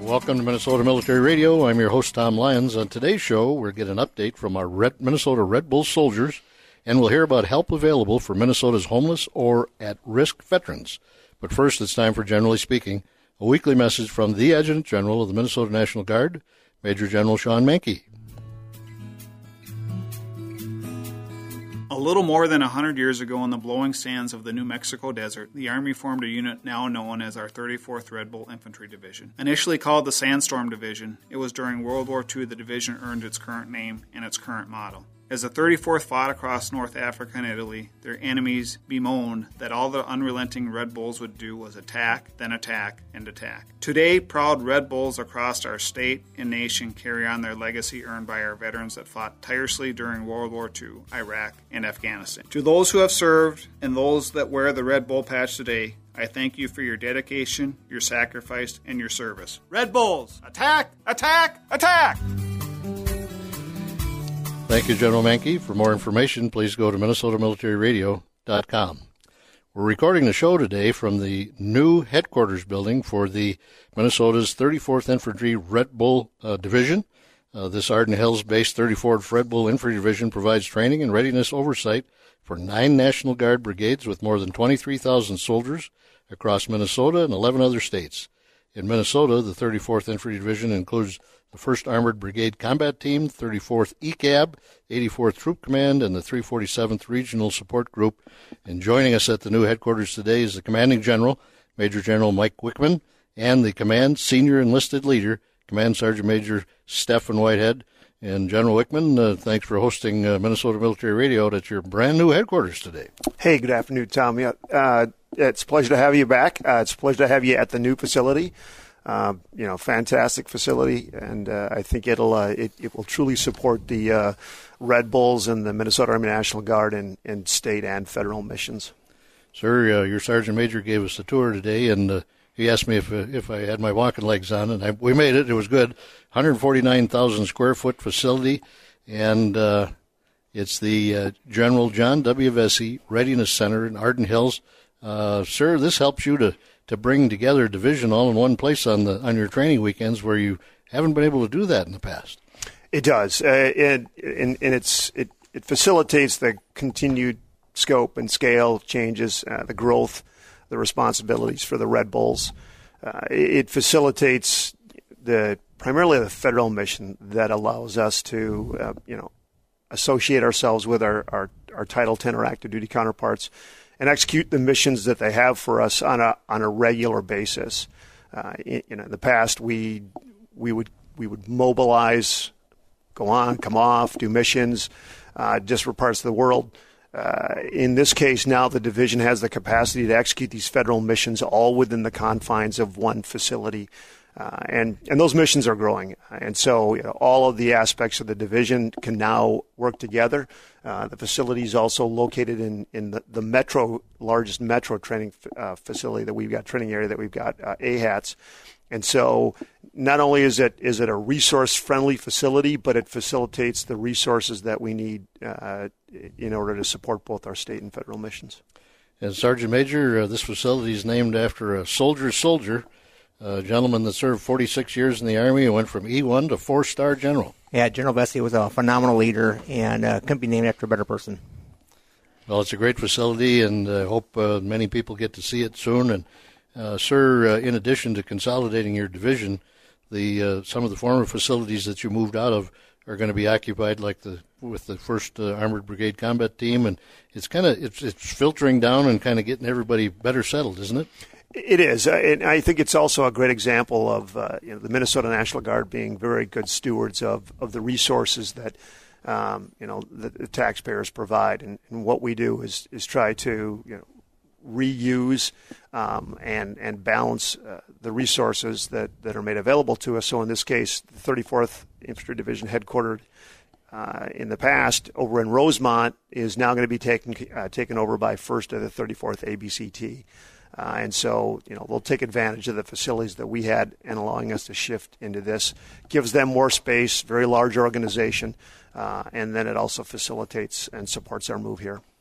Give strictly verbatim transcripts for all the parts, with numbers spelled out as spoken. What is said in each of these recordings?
Welcome to Minnesota Military Radio. I'm your host, Tom Lyons. On today's show, we'll get an update from our Red, Minnesota Red Bull soldiers, and we'll hear about help available for Minnesota's homeless or at-risk veterans. But first, it's time for Generally Speaking, a weekly message from the Adjutant General of the Minnesota National Guard, Major General Sean Manke. A little more than one hundred years ago in the blowing sands of the New Mexico desert, the Army formed a unit now known as our thirty-fourth Red Bull Infantry Division. Initially called the Sandstorm Division, it was during World War Two the division earned its current name and its current motto. As the thirty-fourth fought across North Africa and Italy, their enemies bemoaned that all the unrelenting Red Bulls would do was attack, then attack, and attack. Today, proud Red Bulls across our state and nation carry on their legacy earned by our veterans that fought tirelessly during World War Two, Iraq, and Afghanistan. To those who have served and those that wear the Red Bull patch today, I thank you for your dedication, your sacrifice, and your service. Red Bulls, attack, attack, attack! Thank you, General Manke. For more information, please go to minnesota military radio dot com. We're recording the show today from the new headquarters building for the Minnesota's thirty-fourth Infantry Red Bull uh, Division. Uh, this Arden Hills-based thirty-fourth Red Bull Infantry Division provides training and readiness oversight for nine National Guard brigades with more than twenty-three thousand soldiers across Minnesota and eleven other states. In Minnesota, the thirty-fourth Infantry Division includes the first Armored Brigade Combat Team, thirty-fourth E C A B, eighty-fourth Troop Command, and the three forty-seventh Regional Support Group. And joining us at the new headquarters today is the Commanding General, Major General Mike Wickman, and the Command Senior Enlisted Leader, Command Sergeant Major Stephen Whitehead. And General Wickman, uh, thanks for hosting uh, Minnesota Military Radio at your brand new headquarters today. Hey, good afternoon, Tom. Yeah, uh, it's a pleasure to have you back. Uh, it's a pleasure to have you at the new facility. Uh, you know, fantastic facility, and uh, I think it'll uh, it, it will truly support the uh, Red Bulls and the Minnesota Army National Guard in, in state and federal missions. Sir, uh, your Sergeant Major gave us a tour today, and uh, he asked me if uh, if I had my walking legs on, and I, we made it. It was good. one hundred forty-nine thousand square foot facility, and uh, it's the uh, General John W. Vesey Readiness Center in Arden Hills. Uh, sir, this helps you to to bring together a division all in one place on the on your training weekends where you haven't been able to do that in the past. It does, uh, and, and, and it's it, it facilitates the continued scope and scale changes, uh, the growth, the responsibilities for the Red Bulls. Uh, it facilitates the primarily the federal mission that allows us to uh, you know associate ourselves with our, our, our Title ten or active duty counterparts and execute the missions that they have for us on a on a regular basis. Uh, in, you know, in the past, we we would we would mobilize, go on, come off, do missions, uh, disparate parts of the world. Uh, in this case, now the division has the capacity to execute these federal missions all within the confines of one facility. Uh, and, and those missions are growing. And so you know, all of the aspects of the division can now work together. Uh, the facility is also located in, in the, the metro, largest metro training uh, facility that we've got, training area that we've got, uh, A HATS. And so not only is it is it a resource-friendly facility, but it facilitates the resources that we need uh, in order to support both our state and federal missions. And Sergeant Major, uh, this facility is named after a soldier's soldier, a gentleman that served forty-six years in the Army and went from E one to four-star general. Yeah, General Vesey was a phenomenal leader and uh, couldn't be named after a better person. Well, it's a great facility, and I uh, hope uh, many people get to see it soon. And, uh, sir, uh, in addition to consolidating your division, the uh, some of the former facilities that you moved out of are going to be occupied, like the with the first uh, Armored Brigade Combat Team, and it's kind of it's, it's filtering down and kind of getting everybody better settled, isn't it? It is, uh, and I think it's also a great example of uh, you know, the Minnesota National Guard being very good stewards of, of the resources that um, you know the, the taxpayers provide, and, and what we do is is try to you know reuse um, and and balance uh, the resources that, that are made available to us. So in this case, the thirty-fourth Infantry Division, headquartered uh, in the past over in Rosemont, is now going to be taken uh, taken over by first of the thirty-fourth A B C T. Uh, and so, you know, they'll take advantage of the facilities that we had and allowing us to shift into this. Gives them more space, very large organization, uh, and then it also facilitates and supports our move here.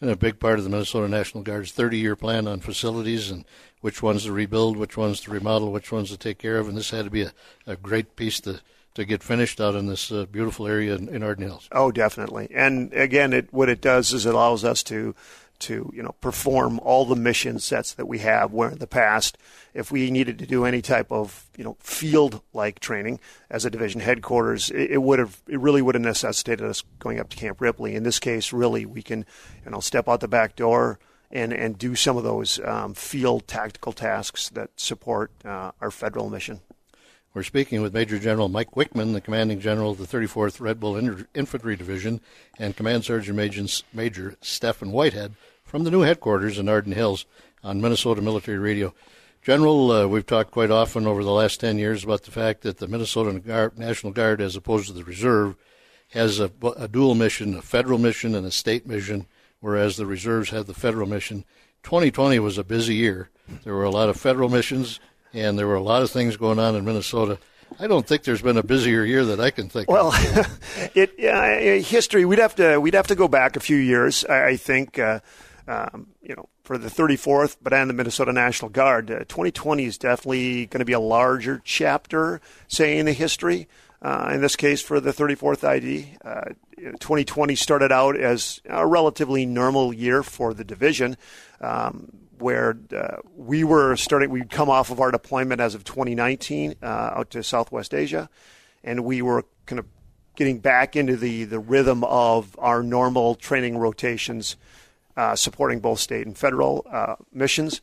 been a big part of the Minnesota National Guard's thirty-year plan on facilities and which ones to rebuild, which ones to remodel, which ones to take care of, and this had to be a, a great piece to, to get finished out in this uh, beautiful area in, in Arden Hills. Oh, definitely. And again, it, what it does is it allows us to to you know perform all the mission sets that we have, where in the past, if we needed to do any type of you know field like training as a division headquarters, it, it would have it really would have necessitated us going up to Camp Ripley. In this case, really we can you know step out the back door and and do some of those um, field tactical tasks that support uh, our federal mission. We're speaking with Major General Mike Wickman, the commanding general of the thirty-fourth Red Bull Infantry Division, and Command Sergeant Major, Major Stephen Whitehead from the new headquarters in Arden Hills on Minnesota Military Radio. General, uh, we've talked quite often over the last ten years about the fact that the Minnesota Guard, National Guard, as opposed to the Reserve, has a, a dual mission, a federal mission and a state mission, whereas the Reserves have the federal mission. twenty twenty was a busy year. There were a lot of federal missions, and there were a lot of things going on in Minnesota. I don't think there's been a busier year that I can think well, of. Well, it uh, history. We'd have to we'd have to go back a few years. I, I think uh, um, you know for the thirty-fourth, but and the Minnesota National Guard, uh, twenty twenty is definitely going to be a larger chapter, say, in the history. Uh, in this case, for the thirty-fourth I D, uh, twenty twenty started out as a relatively normal year for the division. Um, where uh, we were starting, we'd come off of our deployment as of twenty nineteen uh, out to Southwest Asia, and we were kind of getting back into the, the rhythm of our normal training rotations, uh, supporting both state and federal uh, missions,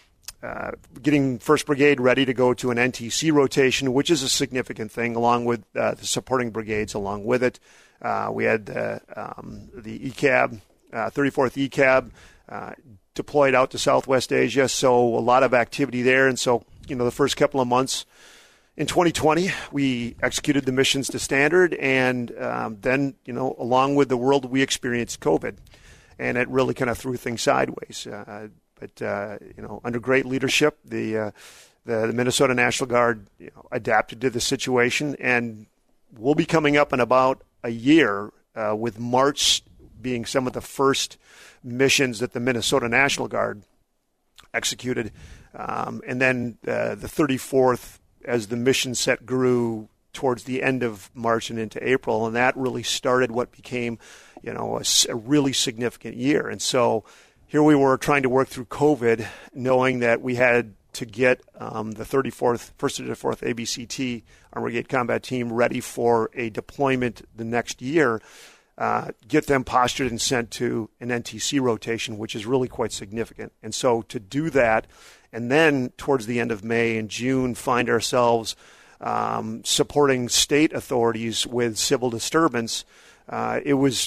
uh, getting first Brigade ready to go to an N T C rotation, which is a significant thing, along with uh, the supporting brigades along with it. Uh, we had uh, um, the E C A B, uh, thirty-fourth E C A B, uh, deployed out to Southwest Asia, so a lot of activity there. And so, you know, the first couple of months in twenty twenty, we executed the missions to standard, and um, then, you know, along with the world, we experienced COVID, and it really kind of threw things sideways. Uh, but, uh, you know, under great leadership, the, uh, the the Minnesota National Guard you know, adapted to the situation, and we'll be coming up in about a year uh, with March being some of the first missions that the Minnesota National Guard executed. Um, and then uh, the thirty-fourth, as the mission set grew towards the end of March and into April, and that really started what became, you know, a, a really significant year. And so here we were trying to work through COVID, knowing that we had to get um, the thirty-fourth, first to thirty-fourth A B C T, Armored Brigade Combat Team, ready for a deployment the next year. Uh, get them postured and sent to an N T C rotation, which is really quite significant. And so to do that, and then towards the end of May and June, find ourselves um, supporting state authorities with civil disturbance, uh, it was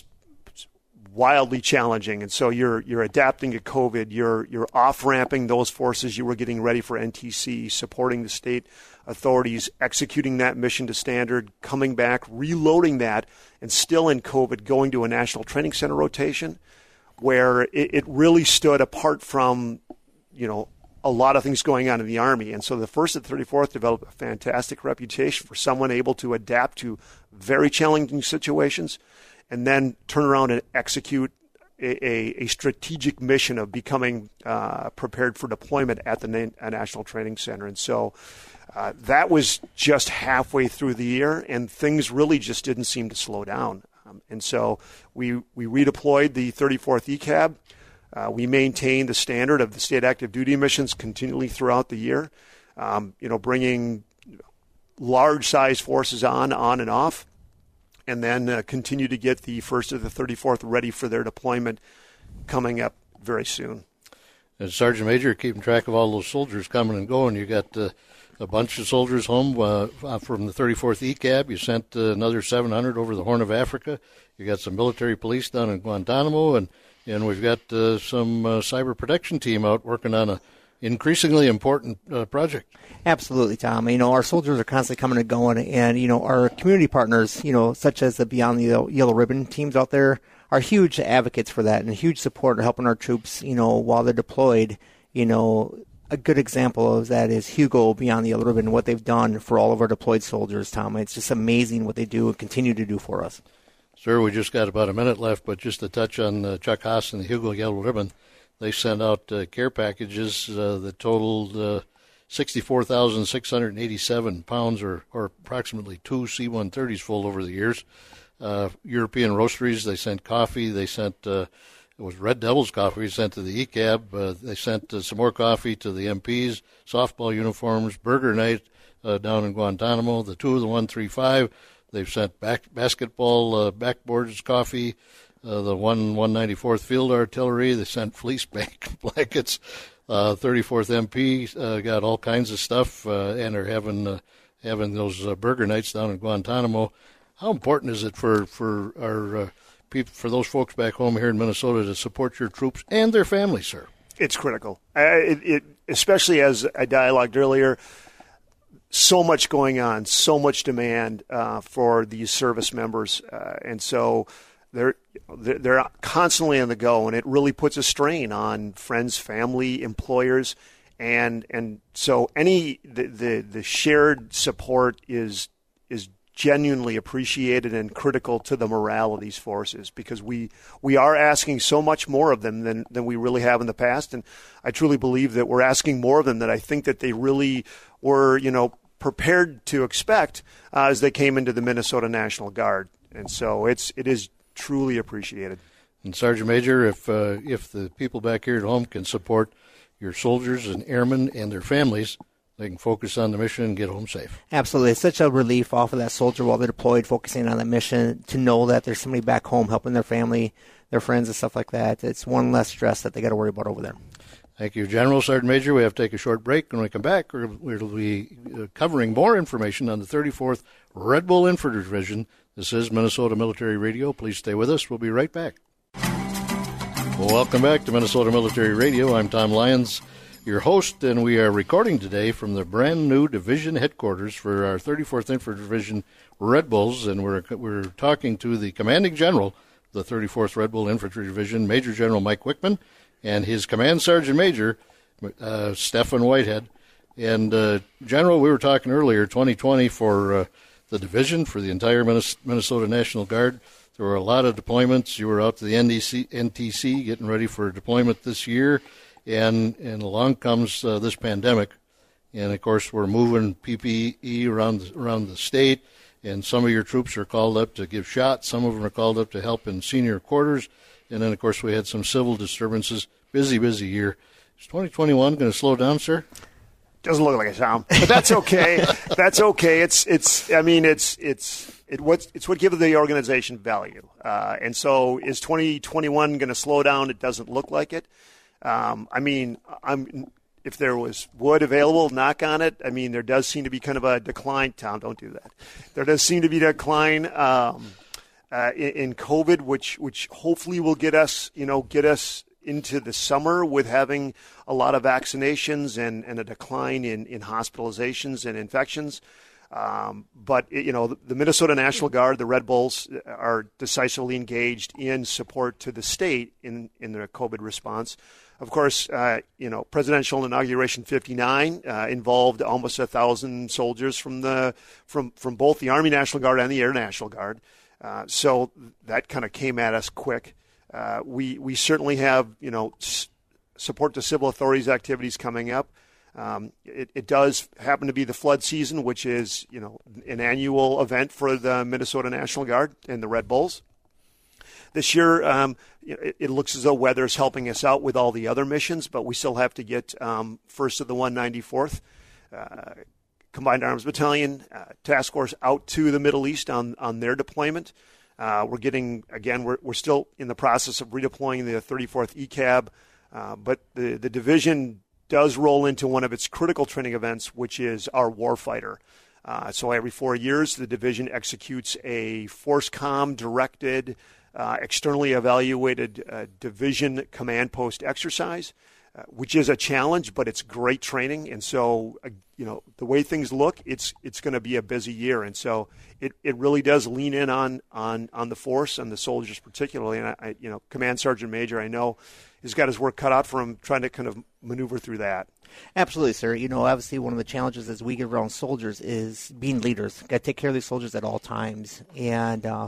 wildly challenging. And so you're you're adapting to COVID, you're you're off-ramping those forces you were getting ready for N T C, supporting the state authorities, executing that mission to standard, coming back, reloading that, and still in COVID, going to a National Training Center rotation, where it, it really stood apart from, you know, a lot of things going on in the Army. And so the first and thirty-fourth developed a fantastic reputation for someone able to adapt to very challenging situations and then turn around and execute a, a, a strategic mission of becoming uh, prepared for deployment at the Na- National Training Center. And so uh, that was just halfway through the year, and things really just didn't seem to slow down. Um, and so we we redeployed the thirty-fourth E C A B. Uh, we maintained the standard of the state active duty missions continually throughout the year, um, you know, bringing large-size forces on, on and off, and then uh, continue to get the first of the thirty-fourth ready for their deployment coming up very soon. As Sergeant Major, keeping track of all those soldiers coming and going, you got uh, a bunch of soldiers home uh, from the thirty-fourth E C A B. You sent uh, another seven hundred over the Horn of Africa. You got some military police down in Guantanamo, and, and we've got uh, some uh, cyber protection team out working on a increasingly important uh, project. Absolutely, Tom. You know, our soldiers are constantly coming and going, and, you know, our community partners, you know, such as the Beyond the Yellow Ribbon teams out there, are huge advocates for that and huge support of helping our troops, you know, while they're deployed. You know, a good example of that is Hugo Beyond the Yellow Ribbon and what they've done for all of our deployed soldiers, Tom. It's just amazing what they do and continue to do for us. Sir, we just got about a minute left, but just to touch on uh, Chuck Haas and the Hugo Yellow Ribbon, they sent out uh, care packages uh, that totaled uh, sixty-four thousand six hundred eighty-seven pounds, or, or approximately two C one thirties full over the years. Uh, European roasteries, they sent coffee. They sent, uh, it was Red Devils coffee sent to the E C A B. Uh, they sent uh, some more coffee to the M Ps, softball uniforms, burger night uh, down in Guantanamo, the two of the one thirty-five. They've sent back, basketball uh, backboards, coffee, uh, the one 194th Field Artillery. They sent fleece bank blankets. Uh, thirty-fourth M P uh, got all kinds of stuff, uh, and are having uh, having those uh, burger nights down in Guantanamo. How important is it for for our uh, people, for those folks back home here in Minnesota, to support your troops and their families, sir? It's critical, uh, it, it, especially as I dialogued earlier. So much going on, so much demand uh, for these service members, uh, and so they're they're constantly on the go, and it really puts a strain on friends, family, employers, and and so any the the, the shared support is is genuinely appreciated and critical to the morale of these forces, because we we are asking so much more of them than than we really have in the past, and I truly believe that we're asking more of them than I think that they really were, you know, prepared to expect uh, as they came into the Minnesota National Guard, and so it's it is truly appreciated. And Sergeant Major, if uh, if the people back here at home can support your soldiers and airmen and their families, they can focus on the mission and get home safe. Absolutely. It's such a relief off of that soldier while they're deployed, focusing on that mission, to know that there's somebody back home helping their family, their friends, and stuff like that. It's one less stress that they got to worry about over there. Thank you, General. Sergeant Major, we have to take a short break. When we come back, we'll be covering more information on the thirty-fourth Red Bull Infantry Division. This is Minnesota Military Radio. Please stay with us. We'll be right back. Well, welcome back to Minnesota Military Radio. I'm Tom Lyons, your host, and we are recording today from the brand new division headquarters for our thirty-fourth Infantry Division Red Bulls, and we're we're talking to the commanding general of the thirty-fourth Red Bull Infantry Division, Major General Mike Wickman, and his command sergeant major, uh, Stefan Whitehead. And, uh, General, we were talking earlier, twenty twenty for uh, the division, for the entire Minnesota National Guard. There were a lot of deployments. You were out to the N T C getting ready for deployment this year, and, and along comes uh, this pandemic. And, of course, we're moving P P E around the, around the state, and some of your troops are called up to give shots. Some of them are called up to help in senior quarters. And then, of course, we had some civil disturbances. Busy, busy year. Is twenty twenty-one going to slow down, sir? Doesn't look like it, Tom, but that's okay. That's okay. It's it's. I mean, it's it's it what it's what gives the organization value. Uh, and so, is twenty twenty-one going to slow down? It doesn't look like it. Um, I mean, I'm. If there was wood available, knock on it. I mean, there does seem to be kind of a decline. Tom, don't do that. There does seem to be a decline. Um, Uh, in, in COVID, which which hopefully will get us, you know, get us into the summer with having a lot of vaccinations and, and a decline in, in hospitalizations and infections. Um, but, you know, the, the Minnesota National Guard, the Red Bulls, are decisively engaged in support to the state in, in the COVID response. Of course, uh, you know, Presidential Inauguration fifty-nine uh, involved almost a thousand soldiers from the from, from both the Army National Guard and the Air National Guard. Uh, so that kind of came at us quick. Uh, we we certainly have, you know, s- support to civil authorities activities coming up. Um, it, it does happen to be the flood season, which is, you know, an annual event for the Minnesota National Guard and the Red Bulls. This year, um, it, it looks as though weather is helping us out with all the other missions, but we still have to get um, first of the one ninety-fourth. Uh, Combined Arms Battalion uh, Task Force out to the Middle East on, on their deployment. Uh, we're getting, again, we're, we're still in the process of redeploying the thirty-fourth E C A B, uh, but the, the division does roll into one of its critical training events, which is our Warfighter. Uh, so every four years, the division executes a FORSCOM directed, uh, externally evaluated uh, division command post exercise, uh, which is a challenge, but it's great training. And so, uh, you know, the way things look, it's it's going to be a busy year. And so it, it really does lean in on, on, on the force and the soldiers particularly. And, I, I, you know, Command Sergeant Major, I know, has got his work cut out for him trying to kind of maneuver through that. Absolutely, sir. You know, obviously one of the challenges as we get around soldiers is being leaders. Got to take care of these soldiers at all times. And uh,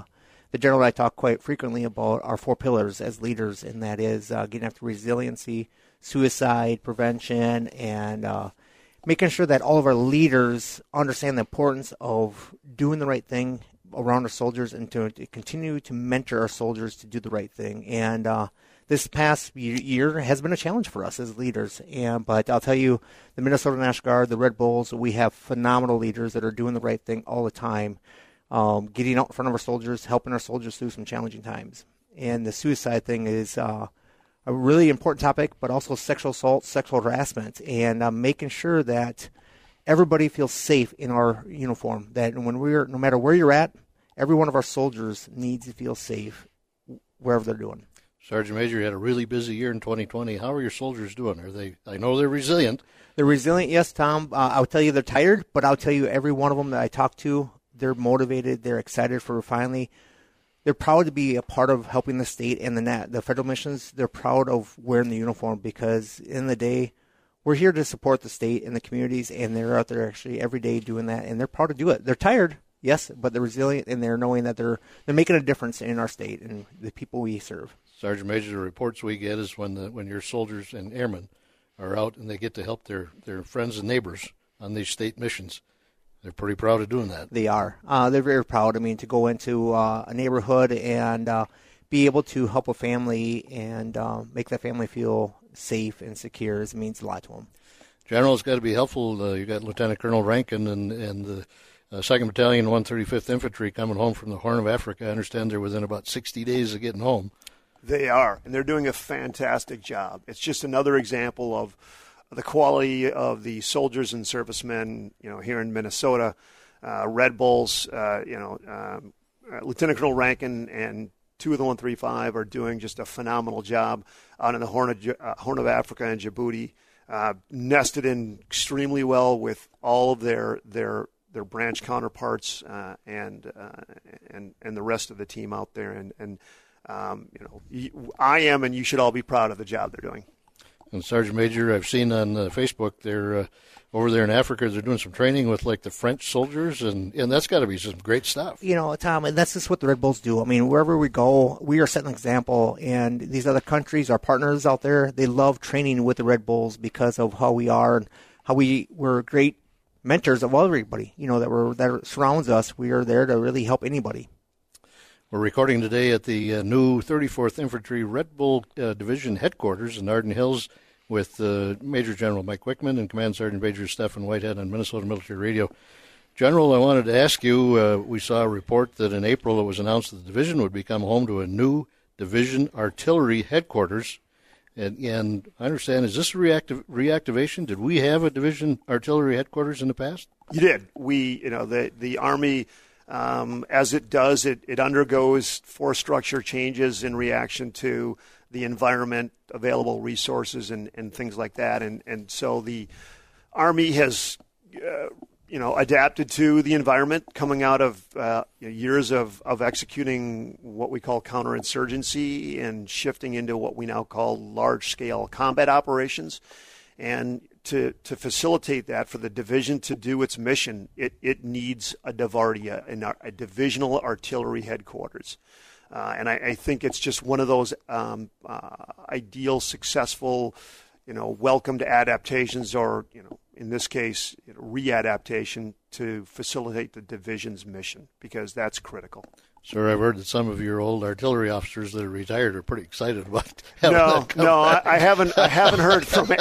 the general and I talk quite frequently about our four pillars as leaders, and that is uh, getting after resiliency, suicide prevention, and uh, making sure that all of our leaders understand the importance of doing the right thing around our soldiers and to, to continue to mentor our soldiers to do the right thing. And uh, this past year has been a challenge for us as leaders. And but I'll tell you, the Minnesota National Guard, the Red Bulls, we have phenomenal leaders that are doing the right thing all the time, um, getting out in front of our soldiers, helping our soldiers through some challenging times. And the suicide thing is uh, a really important topic, but also sexual assault, sexual harassment, and uh, making sure that everybody feels safe in our uniform, that when we're, no matter where you're at, every one of our soldiers needs to feel safe wherever they're doing. Sergeant Major, you had a really busy year in twenty twenty. How are your soldiers doing? Are they? I know they're resilient. They're resilient, yes, Tom. Uh, I'll tell you they're tired, but I'll tell you every one of them that I talk to, they're motivated. They're excited for finally. They're proud to be a part of helping the state and the nat- the federal missions. They're proud of wearing the uniform because, in the day, we're here to support the state and the communities, and they're out there actually every day doing that, and they're proud to do it. They're tired, yes, but they're resilient, and they're knowing that they're they're making a difference in our state and the people we serve. Sergeant Major, the reports we get is when the when your soldiers and airmen are out and they get to help their, their friends and neighbors on these state missions. They're pretty proud of doing that. They are. Uh, they're very proud. I mean, to go into uh, a neighborhood and uh, be able to help a family and uh, make that family feel safe and secure it means a lot to them. General, it's got to be helpful. Uh, you got Lieutenant Colonel Rankin and, and the uh, second Battalion, one thirty-fifth Infantry coming home from the Horn of Africa. I understand they're within about sixty days of getting home. They are, and they're doing a fantastic job. It's just another example of the quality of the soldiers and servicemen, you know, here in Minnesota. Uh, Red Bulls, uh, you know, um, uh, Lieutenant Colonel Rankin and two of the one thirty-five are doing just a phenomenal job out in the Horn of, uh, Horn of Africa and Djibouti, uh, nested in extremely well with all of their their their branch counterparts uh, and uh, and and the rest of the team out there. And and um, you know, I am, and you should all be proud of the job they're doing. And Sergeant Major, I've seen on uh, Facebook they're uh, over there in Africa. They're doing some training with like the French soldiers, and, and that's got to be some great stuff. You know, Tom, and that's just what the Red Bulls do. I mean, wherever we go, we are setting an example. And these other countries, our partners out there, they love training with the Red Bulls because of how we are and how we we're great mentors of everybody. You know, that we're that surrounds us. We are there to really help anybody. We're recording today at the uh, new thirty-fourth Infantry Red Bull uh, Division headquarters in Arden Hills with uh, Major General Mike Wickman and Command Sergeant Major Stephen Whitehead on Minnesota Military Radio. General, I wanted to ask you, uh, we saw a report that in April it was announced that the division would become home to a new division artillery headquarters. And, and I understand, is this a reactiv- reactivation? Did we have a division artillery headquarters in the past? You did. We, you know, the, the Army... Um, as it does, it, it undergoes force structure changes in reaction to the environment, available resources, and, and things like that. And, and so the Army has, uh, you know, adapted to the environment coming out of uh, years of, of executing what we call counterinsurgency and shifting into what we now call large-scale combat operations. And to to facilitate that, for the division to do its mission, it, it needs a DIVARTY, a, a divisional artillery headquarters. Uh, and I, I think it's just one of those um, uh, ideal, successful, you know, welcomed adaptations, or, you know, in this case, you know, readaptation to facilitate the division's mission, because that's critical. Sir, I've heard that some of your old artillery officers that are retired are pretty excited about having no, that come no. back. I, I haven't. I haven't heard from.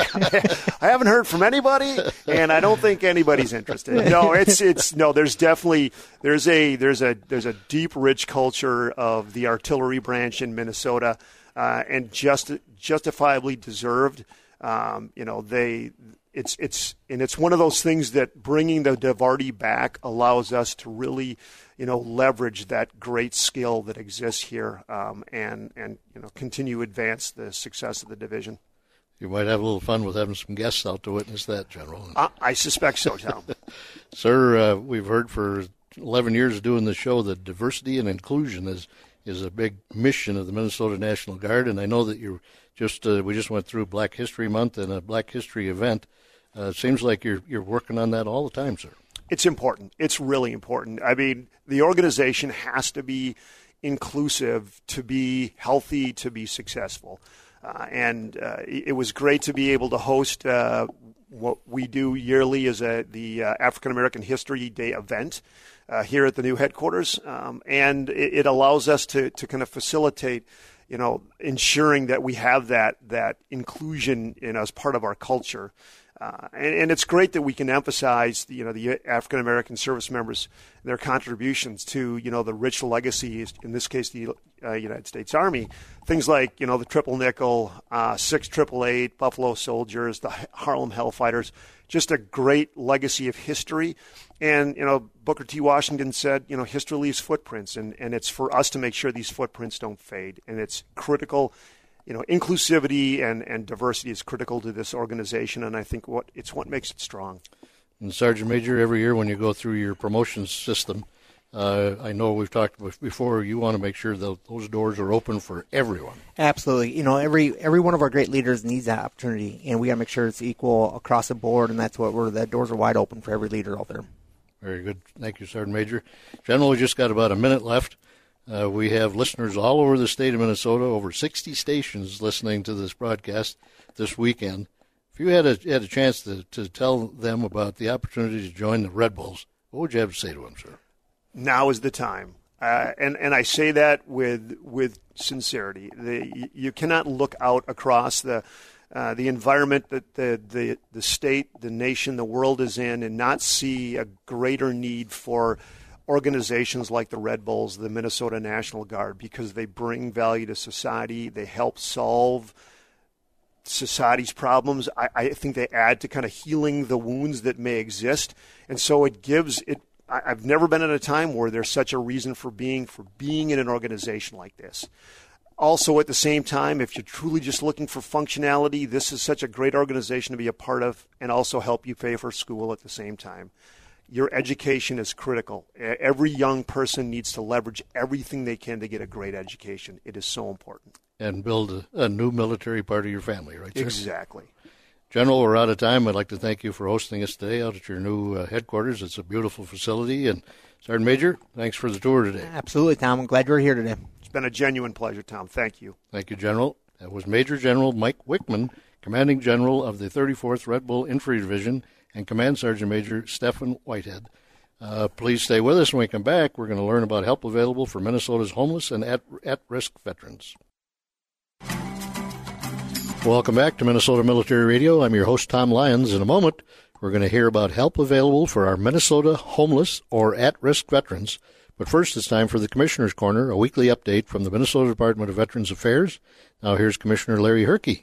I haven't heard from anybody, and I don't think anybody's interested. No, it's it's no. There's definitely there's a there's a there's a deep, rich culture of the artillery branch in Minnesota, uh, and just justifiably deserved. Um, you know, they. It's it's and it's one of those things that bringing the DIVARTY back allows us to really, you know, leverage that great skill that exists here, um, and and you know, continue to advance the success of the division. You might have a little fun with having some guests out to witness that, General. I, I suspect so, Tom. Sir, uh, we've heard for eleven years doing the show that diversity and inclusion is is a big mission of the Minnesota National Guard, and I know that you just uh, we just went through Black History Month and a Black History event. Uh, it seems like you're you're working on that all the time, sir. It's important. It's really important. I mean, the organization has to be inclusive, to be healthy, to be successful. Uh, and uh, it was great to be able to host uh, what we do yearly is a, the uh, African American History Day event uh, here at the new headquarters. Um, and it, it allows us to, to kind of facilitate, you know, ensuring that we have that that inclusion in as part of our culture. Uh, and, and it's great that we can emphasize, you know, the African American service members, their contributions to, you know, the rich legacy, in this case, the uh, United States Army. Things like, you know, the Triple Nickel, uh, six Triple Eight, Buffalo Soldiers, the Harlem Hellfighters. Just a great legacy of history. And, you know, Booker T. Washington said, you know, history leaves footprints, and, and it's for us to make sure these footprints don't fade. And it's critical. You know, inclusivity and, and diversity is critical to this organization, and I think what it's what makes it strong. And Sergeant Major, every year when you go through your promotion system, uh, I know we've talked before, you want to make sure that those doors are open for everyone. Absolutely. You know, every every one of our great leaders needs that opportunity, and we got to make sure it's equal across the board, and that's what we're, the doors are wide open for every leader out there. Very good. Thank you, Sergeant Major. General, we just got about a minute left. Uh, we have listeners all over the state of Minnesota, over sixty stations listening to this broadcast this weekend. If you had a had a chance to, to tell them about the opportunity to join the Red Bulls, what would you have to say to them, sir? Now is the time. Uh, and, and I say that with with sincerity. The, you cannot look out across the uh, the environment that the, the, the state, the nation, the world is in and not see a greater need for organizations like the Red Bulls, the Minnesota National Guard, because they bring value to society. They help solve society's problems. I, I think they add to kind of healing the wounds that may exist. And so it gives it. I, I've never been at a time where there's such a reason for being, for being in an organization like this. Also, at the same time, if you're truly just looking for functionality, this is such a great organization to be a part of and also help you pay for school at the same time. Your education is critical. Every young person needs to leverage everything they can to get a great education. It is so important. And build a, a new military part of your family, right, sir? Exactly. General, we're out of time. I'd like to thank you for hosting us today out at your new uh, headquarters. It's a beautiful facility. And Sergeant Major, thanks for the tour today. Absolutely, Tom. I'm glad you're here today. It's been a genuine pleasure, Tom. Thank you. Thank you, General. That was Major General Mike Wickman, Commanding General of the thirty-fourth Red Bull Infantry Division, and Command Sergeant Major Stephen Whitehead. Uh, please stay with us. When we come back, we're going to learn about help available for Minnesota's homeless and at, at-risk veterans. Welcome back to Minnesota Military Radio. I'm your host, Tom Lyons. In a moment, we're going to hear about help available for our Minnesota homeless or at-risk veterans. But first, it's time for the Commissioner's Corner, a weekly update from the Minnesota Department of Veterans Affairs. Now here's Commissioner Larry Herke.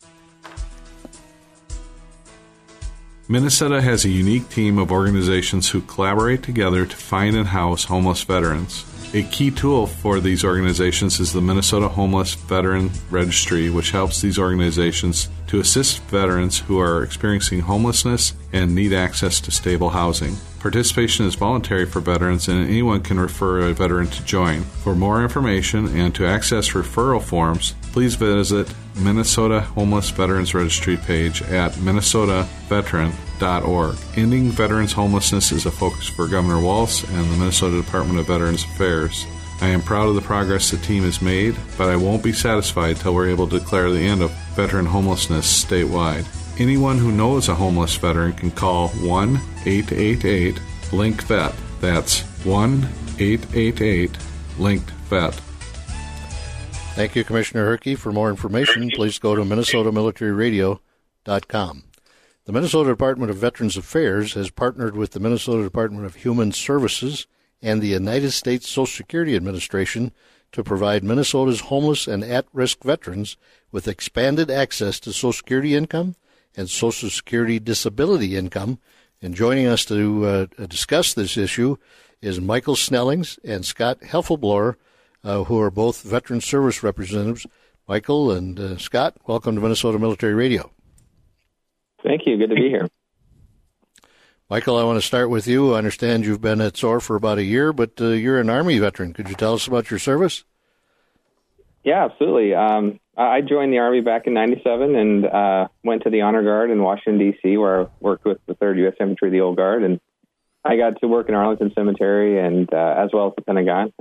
Minnesota has a unique team of organizations who collaborate together to find and house homeless veterans. A key tool for these organizations is the Minnesota Homeless Veteran Registry, which helps these organizations to assist veterans who are experiencing homelessness and need access to stable housing. Participation is voluntary for veterans, and anyone can refer a veteran to join. For more information and to access referral forms, please visit Minnesota Homeless Veterans Registry page at minnesota veteran dot org. Ending veterans' homelessness is a focus for Governor Walz and the Minnesota Department of Veterans Affairs. I am proud of the progress the team has made, but I won't be satisfied till we're able to declare the end of veteran homelessness statewide. Anyone who knows a homeless veteran can call one eight eight eight link vet. That's one eight eight eight linked vet. Thank you, Commissioner Herke. For more information, please go to minnesota military radio dot com. The Minnesota Department of Veterans Affairs has partnered with the Minnesota Department of Human Services and the United States Social Security Administration to provide Minnesota's homeless and at-risk veterans with expanded access to Social Security income and Social Security disability income. And joining us to uh, discuss this issue is Michael Snellings and Scott Heffelbloer, uh, who are both veteran service representatives. Michael and uh, Scott, welcome to Minnesota Military Radio. Thank you. Good to be here. Michael, I want to start with you. I understand you've been at S O A R for about a year, but uh, you're an Army veteran. Could you tell us about your service? Yeah, absolutely. Um, I joined the Army back in ninety-seven and uh, went to the Honor Guard in Washington, D C, where I worked with the third U S Infantry, the Old Guard. And I got to work in Arlington Cemetery and uh, as well as the Pentagon. And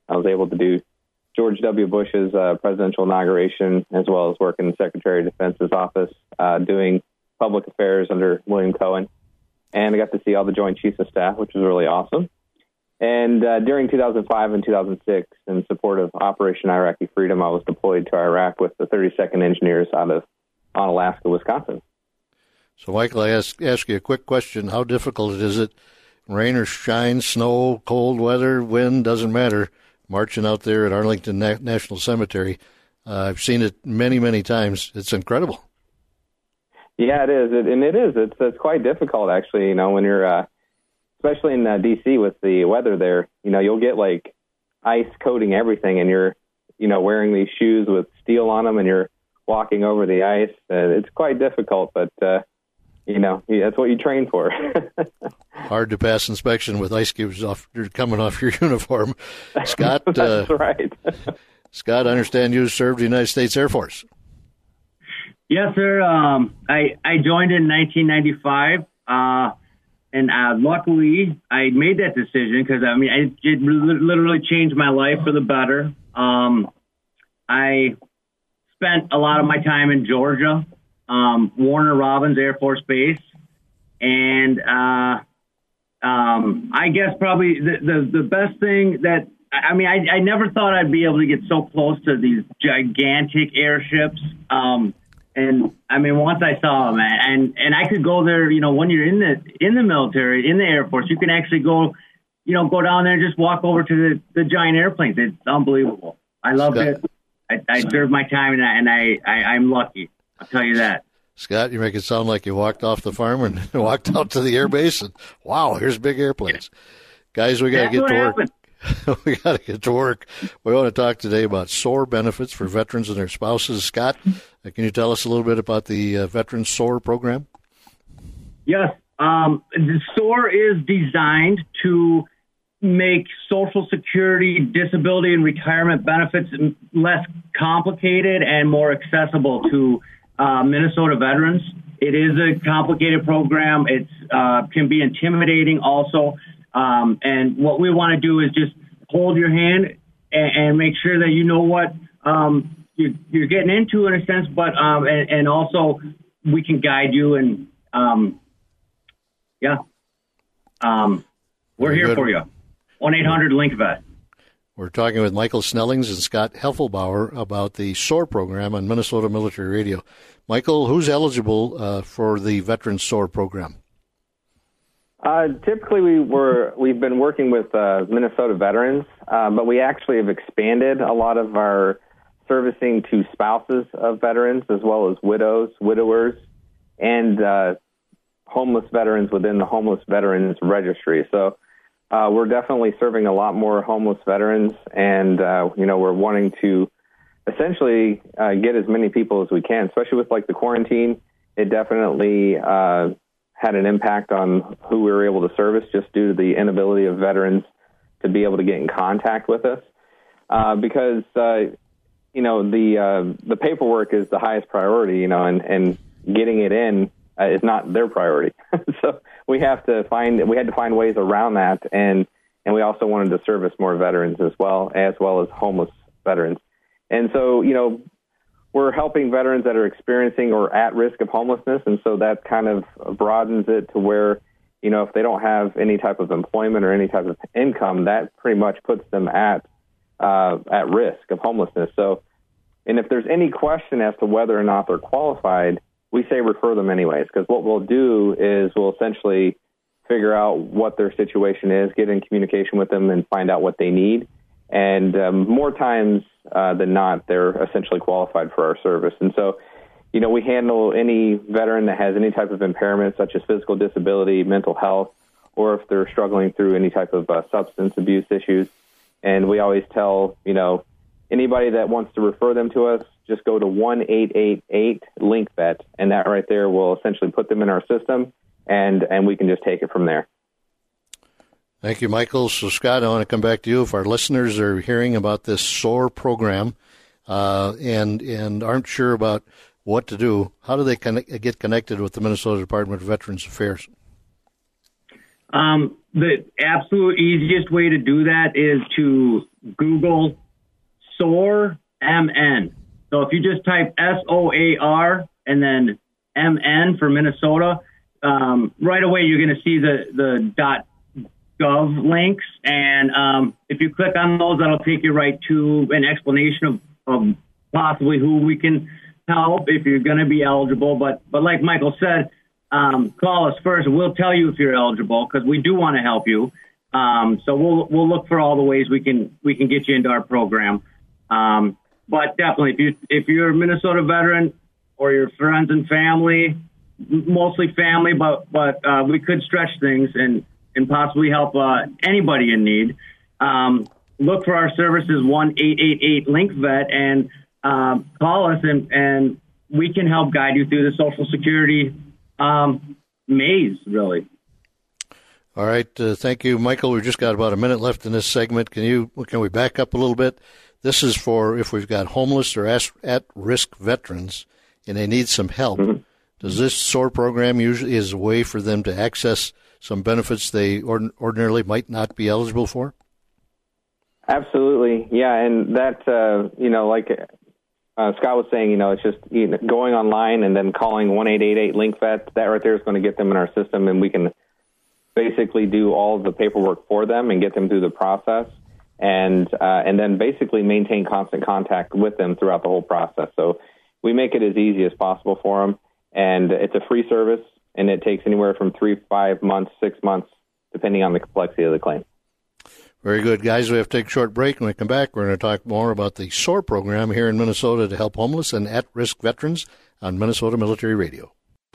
I was able to do George W. Bush's uh, presidential inauguration, as well as work in the Secretary of Defense's office, uh, doing public affairs under William Cohen. And I got to see all the Joint Chiefs of Staff, which was really awesome. And uh, during two thousand five and two thousand six, in support of Operation Iraqi Freedom, I was deployed to Iraq with the thirty-second Engineers out of Onalaska, Wisconsin. So, Michael, I ask, ask you a quick question. How difficult is it, rain or shine, snow, cold weather, wind, doesn't matter, marching out there at Arlington Na- National Cemetery? Uh, I've seen it many, many times. It's incredible. Yeah, it is. It, and it is. It's, it's quite difficult, actually, you know, when you're, uh, especially in uh, D C with the weather there, you know, you'll get like ice coating everything, and you're, you know, wearing these shoes with steel on them, and you're walking over the ice. Uh, it's quite difficult, but, uh, you know, that's what you train for. Hard to pass inspection with ice cubes off coming off your uniform. Scott, that's uh, right. Scott, I understand you served the United States Air Force. Yes, sir. Um, I, I joined in nineteen ninety-five, uh, and uh, luckily I made that decision because, I mean, it, it literally changed my life for the better. Um, I spent a lot of my time in Georgia, um, Warner Robins Air Force Base, and uh, um, I guess probably the, the, the best thing that, I mean, I, I never thought I'd be able to get so close to these gigantic airships. Um, And I mean, once I saw them, and and I could go there. You know, when you're in the in the military, in the Air Force, you can actually go, you know, go down there and just walk over to the, the giant airplanes. It's unbelievable. I loved Scott, it. I, I served my time, and I, and I, I I'm lucky. I'll tell you that. Scott, you make it sound like you walked off the farm and walked out to the air base, and wow, here's big airplanes. Guys, we got to get to work. Happened. we got to get to work. We want to talk today about S O A R benefits for veterans and their spouses. Scott, can you tell us a little bit about the uh, Veterans S O A R program? Yes. Um, the S O A R is designed to make Social Security, disability, and retirement benefits less complicated and more accessible to uh, Minnesota veterans. It is a complicated program. It uh, can be intimidating also. Um, and what we want to do is just hold your hand and, and make sure that you know what um, you're, you're getting into in a sense, but um, and, and also we can guide you. And um, yeah, um, we're Very here good. for you. one eight hundred link vet. We're talking with Michael Snellings and Scott Heffelbauer about the S O A R program on Minnesota Military Radio. Michael, who's eligible uh, for the Veterans S O A R program? Uh, typically, we were we've been working with uh, Minnesota veterans, uh, but we actually have expanded a lot of our servicing to spouses of veterans, as well as widows, widowers, and uh, homeless veterans within the Homeless Veterans Registry. So uh, we're definitely serving a lot more homeless veterans, and uh, you know we're wanting to essentially uh, get as many people as we can, especially with like the quarantine. It definitely uh, had an impact on who we were able to service just due to the inability of veterans to be able to get in contact with us. Uh, because, uh, you know, the uh, the paperwork is the highest priority, you know, and, and getting it in uh, is not their priority. So we have to find, we had to find ways around that. And, and we also wanted to service more veterans as well, as well as homeless veterans. And so, you know, we're helping veterans that are experiencing or at risk of homelessness, and so that kind of broadens it to where, you know, if they don't have any type of employment or any type of income, that pretty much puts them at uh, at risk of homelessness. So, and if there's any question as to whether or not they're qualified, we say refer them anyways, because what we'll do is we'll essentially figure out what their situation is, get in communication with them, and find out what they need. And um, more times uh, than not, they're essentially qualified for our service. And so, you know, we handle any veteran that has any type of impairment, such as physical disability, mental health, or if they're struggling through any type of uh, substance abuse issues. And we always tell, you know, anybody that wants to refer them to us, just go to one eight eight eight link vet, and that right there will essentially put them in our system, and, and we can just take it from there. Thank you, Michael. So, Scott, I want to come back to you. If our listeners are hearing about this S O A R program uh, and and aren't sure about what to do, how do they connect, get connected with the Minnesota Department of Veterans Affairs? Um, the absolute easiest way to do that is to Google S O A R M N. So if you just type S O A R and then M N for Minnesota, um, right away you're going to see the, the .gov links. And um, if you click on those, that'll take you right to an explanation of, of possibly who we can help if you're going to be eligible. But, but like Michael said, um, call us first. We'll tell you if you're eligible because we do want to help you. Um, so we'll, we'll look for all the ways we can, we can get you into our program. Um, but definitely if you, if you're a Minnesota veteran or your friends and family, mostly family, but, but, uh, we could stretch things and, and possibly help, uh, anybody in need. Um, look for our services, one eight eight eight link vet, and, um, call us and, and we can help guide you through the Social Security, um, maze, really. All right. Uh, thank you, Michael. We've just got about a minute left in this segment. Can you, can we back up a little bit? This is for if we've got homeless or at-risk veterans and they need some help. Mm-hmm. Does this S O A R program usually is a way for them to access some benefits they ord- ordinarily might not be eligible for? Absolutely. Yeah. And that, uh, you know, like uh, Scott was saying, you know, it's just you know, going online and then calling one eight eight eight link vet. That right there is going to get them in our system, and we can basically do all of the paperwork for them and get them through the process. And uh, and then basically maintain constant contact with them throughout the whole process. So we make it as easy as possible for them. And it's a free service, and it takes anywhere from three, five months, six months, depending on the complexity of the claim. Very good, guys. We have to take a short break. When we come back, we're going to talk more about the S O A R program here in Minnesota to help homeless and at-risk veterans on Minnesota Military Radio.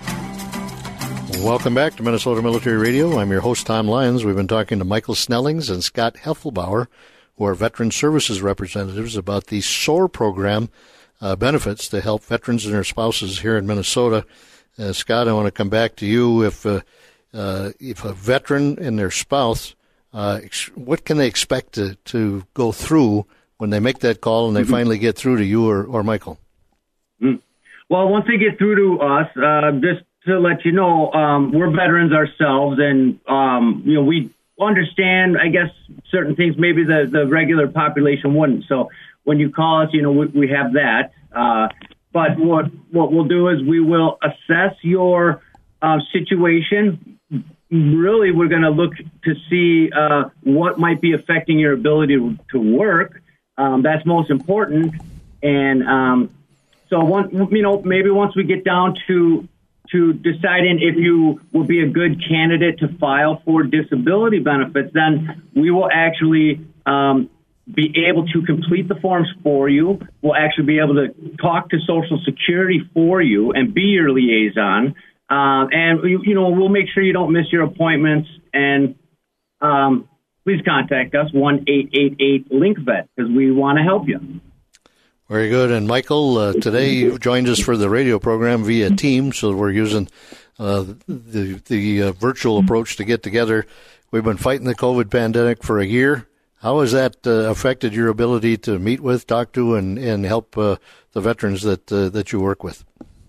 Welcome back to Minnesota Military Radio. I'm your host, Tom Lyons. We've been talking to Michael Snellings and Scott Heffelbauer, who are Veteran Services representatives, about the S O A R program uh, benefits to help veterans and their spouses here in Minnesota. Uh, Scott, I want to come back to you. If uh, uh, if a veteran and their spouse, uh, ex- what can they expect to, to go through when they make that call and they mm-hmm. finally get through to you or, or Michael? Mm-hmm. Well, once they get through to us, uh, just to let you know, um, we're veterans ourselves, and um, you know we understand, I guess, certain things maybe the, the regular population wouldn't. So when you call us, you know, we, we have that. Uh, but what what we'll do is we will assess your uh, situation. Really, we're going to look to see uh, what might be affecting your ability to, to work. Um, that's most important. And um, so, one, you know, maybe once we get down to to deciding if you will be a good candidate to file for disability benefits, then we will actually um, be able to complete the forms for you. We'll actually be able to talk to Social Security for you and be your liaison. Um, and, you, you know, we'll make sure you don't miss your appointments. And um, please contact us, one eight eight eight link vet, because we want to help you. Very good. And Michael, uh, today you've joined us for the radio program via Teams, so we're using uh, the the uh, virtual approach to get together. We've been fighting the COVID pandemic for a year. How has that uh, affected your ability to meet with, talk to, and, and help uh, the veterans that uh, that you work with?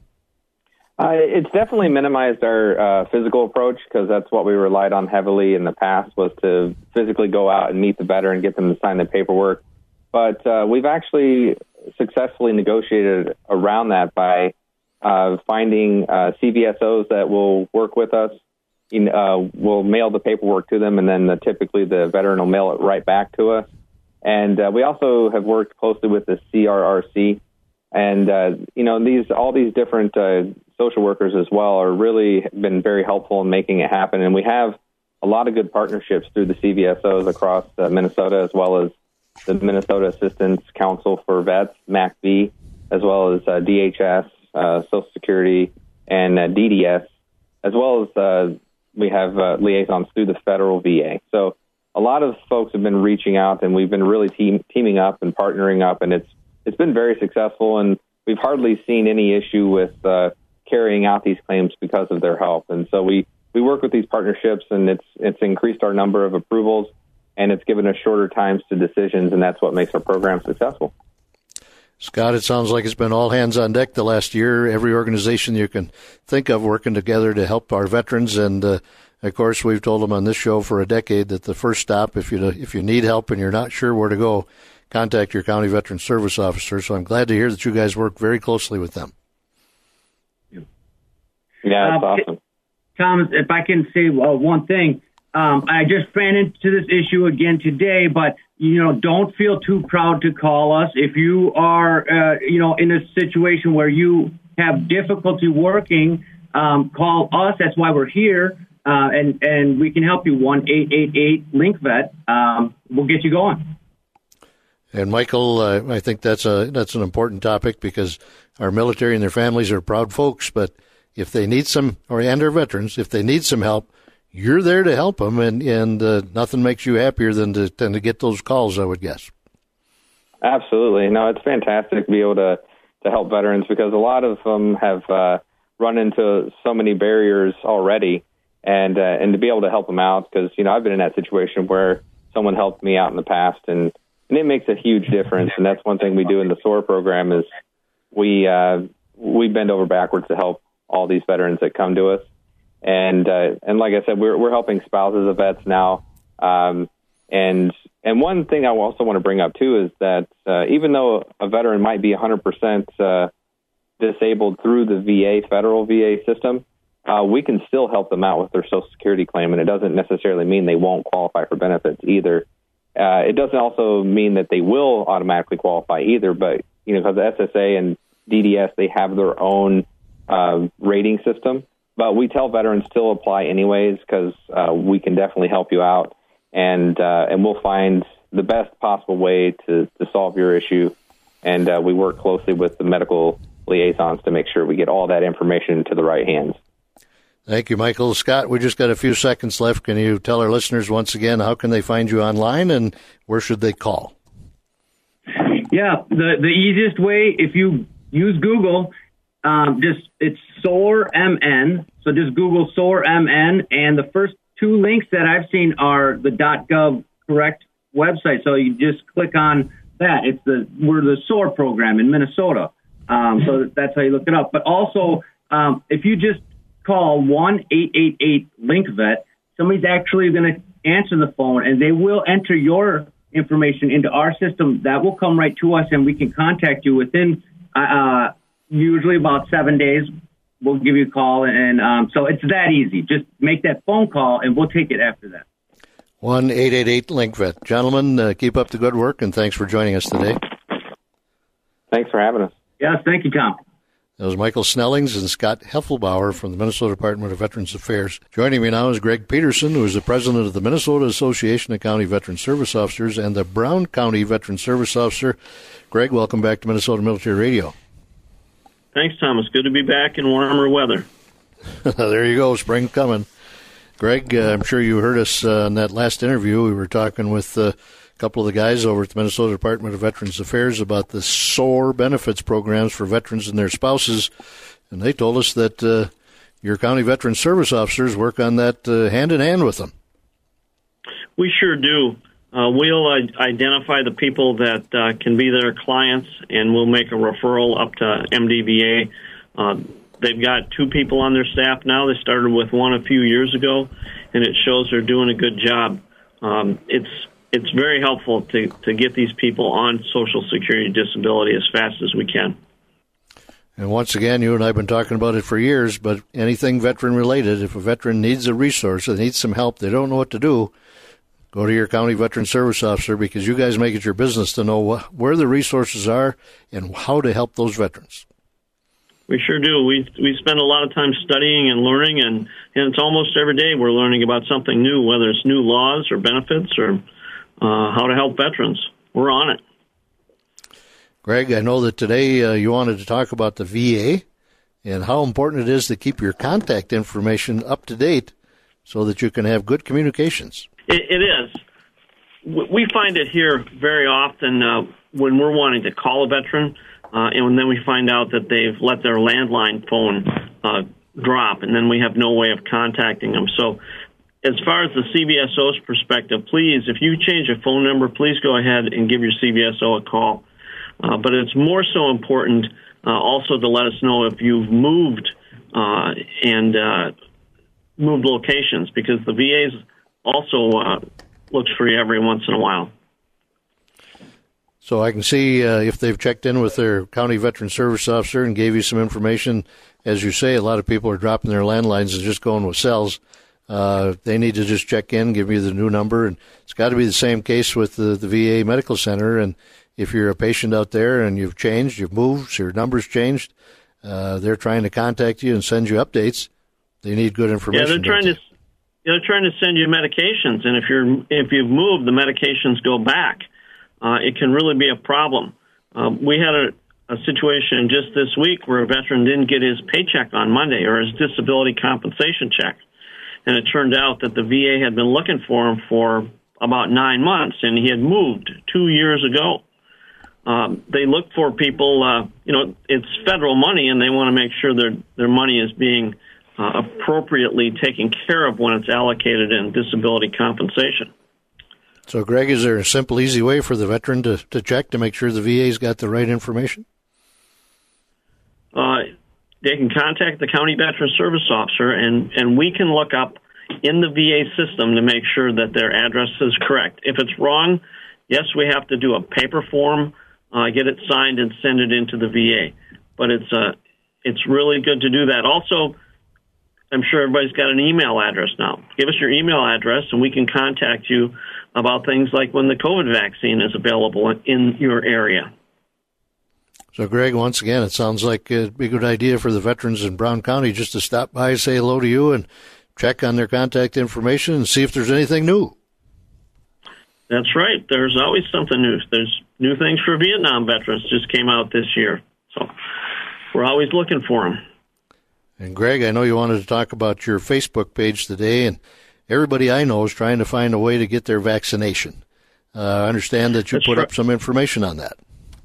Uh, it's definitely minimized our uh, physical approach, because that's what we relied on heavily in the past, was to physically go out and meet the veteran, get them to sign the paperwork. But uh, we've actually successfully negotiated around that by uh, finding uh, C V S Os that will work with us. In, uh, we'll mail the paperwork to them, and then the, typically the veteran will mail it right back to us. And uh, we also have worked closely with the C R R C. And, uh, you know, these all these different uh, social workers as well are really been very helpful in making it happen. And we have a lot of good partnerships through the C V S Os across uh, Minnesota, as well as the Minnesota Assistance Council for Vets, M A C V, as well as uh, D H S, uh, Social Security, and uh, D D S, as well as uh, we have uh, liaisons through the federal V A. So a lot of folks have been reaching out, and we've been really team, teaming up and partnering up, and it's it's been very successful, and we've hardly seen any issue with uh, carrying out these claims because of their help. And so we, we work with these partnerships, and it's it's increased our number of approvals, and it's given us shorter times to decisions, and that's what makes our program successful. Scott, it sounds like it's been all hands on deck the last year. Every organization you can think of working together to help our veterans, and uh, Of course, we've told them on this show for a decade that the first stop, if you if you need help and you're not sure where to go, contact your county veteran service officer. So I'm glad to hear that you guys work very closely with them. Yeah, that's uh, awesome. Thomas, if I can say uh, one thing, um, I just ran into this issue again today, but, you know, don't feel too proud to call us. If you are, uh, you know, in a situation where you have difficulty working, um, call us. That's why we're here, uh, and, and we can help you, one eight eight eight link vet. Um, we'll get you going. And Michael, uh, I think that's a that's an important topic because our military and their families are proud folks, but if they need some, or and our veterans, if they need some help, you're there to help them, and, and uh, nothing makes you happier than to, than to get those calls, I would guess. Absolutely. No, it's fantastic to be able to, to help veterans because a lot of them have uh, run into so many barriers already, and uh, and to be able to help them out because, you know, I've been in that situation where someone helped me out in the past, and, and it makes a huge difference, and that's one thing we do in the S O A R program is we uh, we bend over backwards to help all these veterans that come to us. And uh, and like I said, we're we're helping spouses of vets now. Um, and and one thing I also want to bring up, too, is that uh, even though a veteran might be one hundred percent uh, disabled through the V A, federal V A system, uh, we can still help them out with their Social Security claim. And it doesn't necessarily mean they won't qualify for benefits either. Uh, it doesn't also mean that they will automatically qualify either. But, you know, because the S S A and D D S, they have their own Uh, rating system, but we tell veterans still apply anyways because uh, we can definitely help you out, and uh, and we'll find the best possible way to, to solve your issue, and uh, we work closely with the medical liaisons to make sure we get all that information to the right hands. Thank you, Michael. Scott, we just got a few seconds left. Can you tell our listeners once again how can they find you online and where should they call? Yeah, the, the easiest way, if you use Google, Um, just it's S O A R M N. So just Google S O A R M N, and the first two links that I've seen are the .gov correct website. So you just click on that. It's the we're the S O A R program in Minnesota. Um, so that's how you look it up. But also, um, if you just call one eight eight eight link vet, somebody's actually going to answer the phone, and they will enter your information into our system. That will come right to us, and we can contact you within. Uh, Usually about seven days, we'll give you a call. And um, so it's that easy. Just make that phone call, and we'll take it after that. one eight eight eight link vet. Gentlemen, uh, keep up the good work, and thanks for joining us today. Thanks for having us. Yes, thank you, Tom. That was Michael Snellings and Scott Heffelbauer from the Minnesota Department of Veterans Affairs. Joining me now is Greg Peterson, who is the president of the Minnesota Association of County Veteran Service Officers and the Brown County Veteran Service Officer. Greg, welcome back to Minnesota Military Radio. Thanks, Thomas. Good to be back in warmer weather. There you go, spring coming. Greg, uh, I'm sure you heard us uh, in that last interview. We were talking with uh, a couple of the guys over at the Minnesota Department of Veterans Affairs about the S O A R benefits programs for veterans and their spouses, and they told us that uh, your county veteran service officers work on that uh, hand in hand with them. We sure do. Uh, we'll uh, identify the people that uh, can be their clients, and we'll make a referral up to M D V A. Uh, they've got two people on their staff now. They started with one a few years ago, and it shows they're doing a good job. Um, it's it's very helpful to, to get these people on Social Security disability as fast as we can. And once again, you and I have been talking about it for years, but anything veteran-related, if a veteran needs a resource, they need some help, they don't know what to do, go to your county veteran service officer because you guys make it your business to know wh- where the resources are and how to help those veterans. We sure do. We we spend a lot of time studying and learning, and, and it's almost every day we're learning about something new, whether it's new laws or benefits or uh, how to help veterans. We're on it. Greg, I know that today uh, you wanted to talk about the V A and how important it is to keep your contact information up to date so that you can have good communications. It, it is. We find it here very often uh, when we're wanting to call a veteran, uh, and then we find out that they've let their landline phone uh, drop, and then we have no way of contacting them. So as far as the C V S O's perspective, please, if you change a phone number, please go ahead and give your C V S O a call. Uh, but it's more so important uh, also to let us know if you've moved uh, and uh, moved locations, because the V A's also uh, looks for you every once in a while. So I can see uh, if they've checked in with their county veteran service officer and gave you some information. As you say, a lot of people are dropping their landlines and just going with cells. Uh, they need to just check in, give you the new number, and it's got to be the same case with the, the V A Medical Center. And if you're a patient out there and you've changed, you've moved, your number's changed, uh, they're trying to contact you and send you updates. They need good information. Yeah, they're trying to they're trying to send you medications, and if you're if you've moved, the medications go back. Uh, it can really be a problem. Uh, we had a, a situation just this week where a veteran didn't get his paycheck on Monday, or his disability compensation check. And it turned out that the V A had been looking for him for about nine months, and he had moved two years ago. Um, they look for people, uh, you know, it's federal money, and they want to make sure their, their money is being uh, appropriately taken care of when it's allocated in disability compensation. So, Greg, is there a simple, easy way for the veteran to, to check to make sure the V A's got the right information? Uh, they can contact the county veteran service officer, and, and we can look up in the V A system to make sure that their address is correct. If it's wrong, yes, we have to do a paper form, uh, get it signed, and send it into the V A. But it's uh, it's really good to do that. Also, I'm sure everybody's got an email address now. Give us your email address, and we can contact you about things like when the COVID vaccine is available in your area. So, Greg, once again, it sounds like it'd be a good idea for the veterans in Brown County just to stop by, say hello to you, and check on their contact information and see if there's anything new. That's right. There's always something new. There's new things for Vietnam veterans just came out this year. So we're always looking for them. And, Greg, I know you wanted to talk about your Facebook page today, and everybody I know is trying to find a way to get their vaccination. Uh, I understand that you That's put right. up some information on that.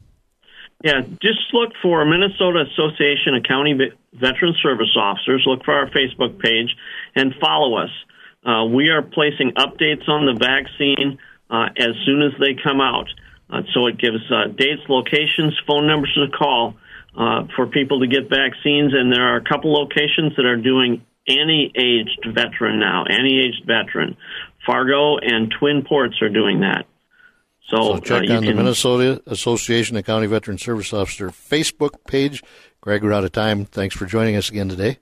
Yeah, just look for Minnesota Association of County Veteran Service Officers. Look for our Facebook page and follow us. Uh, we are placing updates on the vaccine uh, as soon as they come out. Uh, so it gives uh, dates, locations, phone numbers to call uh, for people to get vaccines. And there are a couple locations that are doing any aged veteran now, any aged veteran. Fargo and Twin Ports are doing that. So, So check uh, on the can, Minnesota Association of County Veteran Service Officer Facebook page. Greg, we're out of time. Thanks for joining us again today.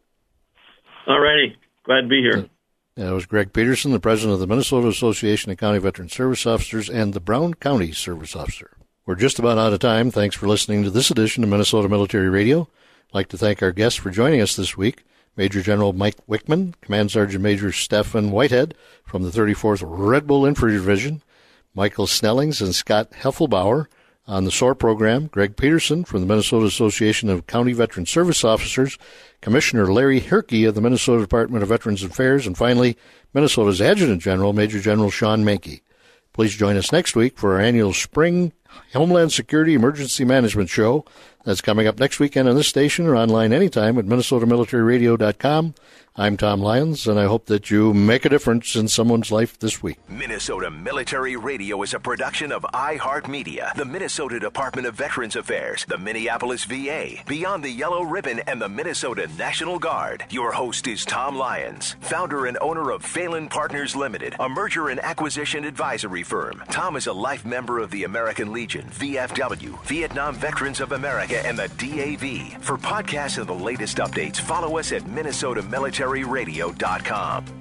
All righty. Glad to be here. That was Greg Peterson, the president of the Minnesota Association of County Veteran Service Officers and the Brown County Service Officer. We're just about out of time. Thanks for listening to this edition of Minnesota Military Radio. I'd like to thank our guests for joining us this week. Major General Mike Wickman, Command Sergeant Major Stephen Whitehead from the thirty-fourth Red Bull Infantry Division, Michael Snellings and Scott Heffelbauer on the S O A R program, Greg Peterson from the Minnesota Association of County Veteran Service Officers, Commissioner Larry Herke of the Minnesota Department of Veterans Affairs, and finally, Minnesota's Adjutant General, Major General Sean Menke. Please join us next week for our annual Spring Homeland Security Emergency Management Show. That's coming up next weekend on this station or online anytime at minnesota military radio dot com. I'm Tom Lyons, and I hope that you make a difference in someone's life this week. Minnesota Military Radio is a production of iHeartMedia, the Minnesota Department of Veterans Affairs, the Minneapolis V A, Beyond the Yellow Ribbon, and the Minnesota National Guard. Your host is Tom Lyons, founder and owner of Phelan Partners Limited, a merger and acquisition advisory firm. Tom is a life member of the American Legion, V F W, Vietnam Veterans of America, and the D A V. For podcasts and the latest updates, follow us at minnesota military radio dot com.